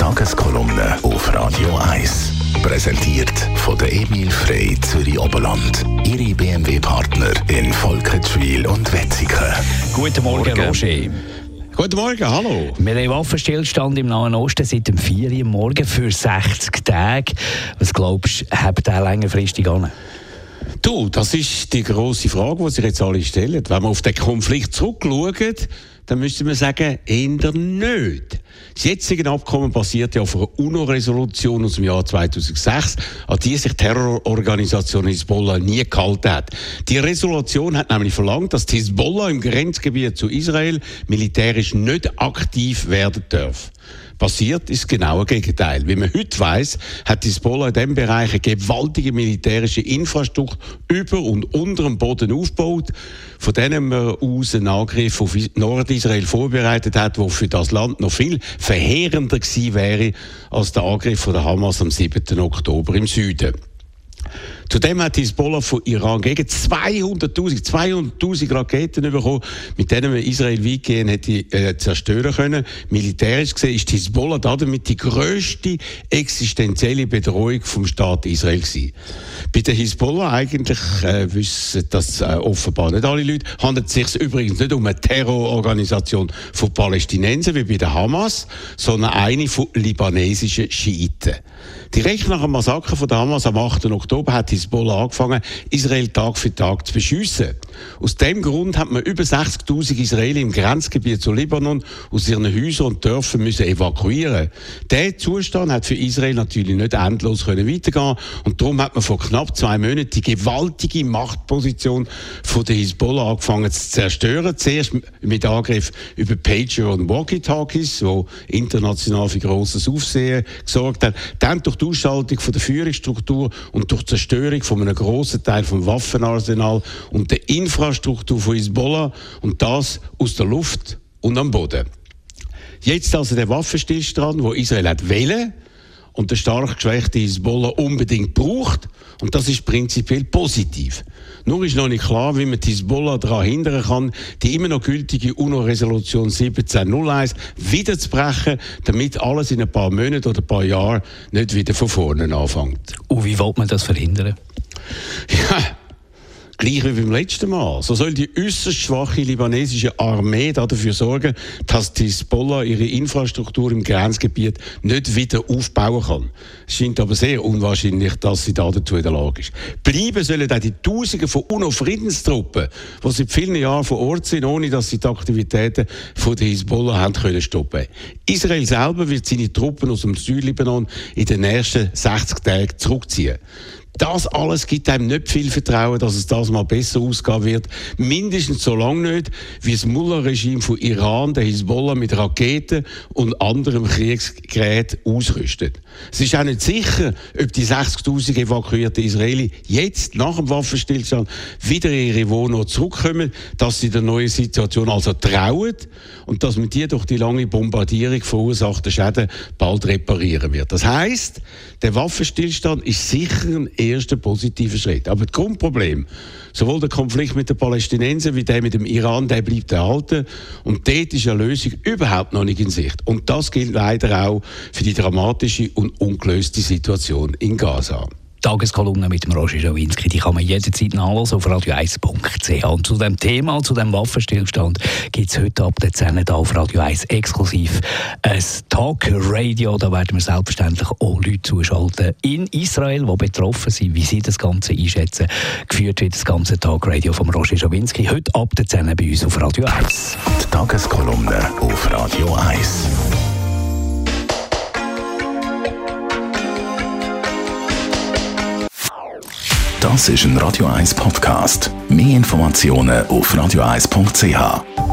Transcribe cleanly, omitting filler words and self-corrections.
Tageskolumne auf Radio 1. Präsentiert von der Emil Frey Zürich Oberland. Ihre BMW-Partner in Volkenswil und Wetzikon. Guten Morgen, Roger. Guten Morgen, hallo. Wir haben Waffenstillstand im Nahen Osten seit dem 4 Uhr morgen für 60 Tage. Was glaubst du, hebt der längerfristig an? Du, das ist die grosse Frage, die sich jetzt alle stellen. Wenn wir auf den Konflikt zurückschauen, dann müsste man sagen, eher nicht. Das jetzige Abkommen basiert ja auf einer UNO-Resolution aus dem Jahr 2006, an die sich die Terrororganisation Hisbollah nie gehalten hat. Die Resolution hat nämlich verlangt, dass die Hisbollah im Grenzgebiet zu Israel militärisch nicht aktiv werden darf. Passiert ist genau das Gegenteil. Wie man heute weiss, hat Hisbollah in diesem Bereich eine gewaltige militärische Infrastruktur über und unter dem Boden aufgebaut, von denen man aus einen Angriff auf Nordisrael vorbereitet hat, der für das Land noch viel verheerender gewesen wäre als der Angriff von der Hamas am 7. Oktober im Süden. Zudem hat Hisbollah von Iran gegen 200'000 Raketen bekommen, mit denen man Israel weitgehend hätte zerstören können. Militärisch gesehen ist Hisbollah damit die grösste existenzielle Bedrohung vom Staat Israel gewesen. Bei der Hisbollah eigentlich wissen das offenbar nicht alle Leute, handelt es sich übrigens nicht um eine Terrororganisation von Palästinensern wie bei der Hamas, sondern eine von libanesischen Schiiten. Direkt nach dem Massaker von der Hamas am 8. Oktober hat Hisbollah angefangen, Israel Tag für Tag zu beschiessen. Aus dem Grund hat man über 60'000 Israelis im Grenzgebiet zu Libanon aus ihren Häusern und Dörfern müssen evakuieren. Dieser Zustand hat für Israel natürlich nicht endlos weitergehen und darum hat man vor knapp 2 Monaten die gewaltige Machtposition von der Hisbollah angefangen zu zerstören. Zuerst mit Angriff über Pager und Walkie-Talkies, die international für grosses Aufsehen gesorgt haben. Dann durch die Ausschaltung von der Führungsstruktur und durch die Zerstörung von einem grossen Teil vom Waffenarsenal und der Infrastruktur von Hisbollah und das aus der Luft und am Boden. Jetzt also der Waffenstillstand, wo Israel hat wollen und der stark geschwächte Hisbollah unbedingt braucht, und das ist prinzipiell positiv. Nur ist noch nicht klar, wie man die Hisbollah daran hindern kann, die immer noch gültige UNO-Resolution 1701 wiederzubrechen, damit alles in ein paar Monaten oder ein paar Jahren nicht wieder von vorne anfängt. Und wie will man das verhindern? Ja, gleich wie beim letzten Mal. So soll die äußerst schwache libanesische Armee dafür sorgen, dass die Hisbollah ihre Infrastruktur im Grenzgebiet nicht wieder aufbauen kann. Es scheint aber sehr unwahrscheinlich, dass sie dazu in der Lage ist. Bleiben sollen auch die Tausende von UNO-Friedenstruppen, die seit vielen Jahren vor Ort sind, ohne dass sie die Aktivitäten von der Hisbollah haben können stoppen. Israel selber wird seine Truppen aus dem Südlibanon in den nächsten 60 Tagen zurückziehen. Das alles gibt einem nicht viel Vertrauen, dass es das mal besser ausgehen wird. Mindestens so lange nicht, wie das Mullah-Regime von Iran der Hisbollah mit Raketen und anderem Kriegsgerät ausrüstet. Es ist auch nicht sicher, ob die 60'000 evakuierten Israelis jetzt nach dem Waffenstillstand wieder in ihre Wohnort zurückkommen, dass sie der neuen Situation also trauen und dass man die durch die lange Bombardierung verursachten Schäden bald reparieren wird. Das heisst, der Waffenstillstand ist sicher ein erster positiver Schritt. Aber das Grundproblem, sowohl der Konflikt mit den Palästinensern wie der mit dem Iran, der bleibt erhalten. Und dort ist eine Lösung überhaupt noch nicht in Sicht. Und das gilt leider auch für die dramatische und ungelöste Situation in Gaza. Tageskolumne mit dem Roger Schawinski, die kann man jederzeit nachlesen auf radio1.ch. Und zu dem Thema, zu dem Waffenstillstand, gibt es heute ab der 10 auf Radio 1 exklusiv ein Talk-Radio. Da werden wir selbstverständlich auch Leute zuschalten in Israel, die betroffen sind, wie sie das Ganze einschätzen. Geführt wird das ganze Talk-Radio vom Roger Schawinski heute ab der 10 bei uns auf Radio 1. Die Tageskolumne auf Radio 1. Das ist ein Radio 1 Podcast. Mehr Informationen auf radio1.ch.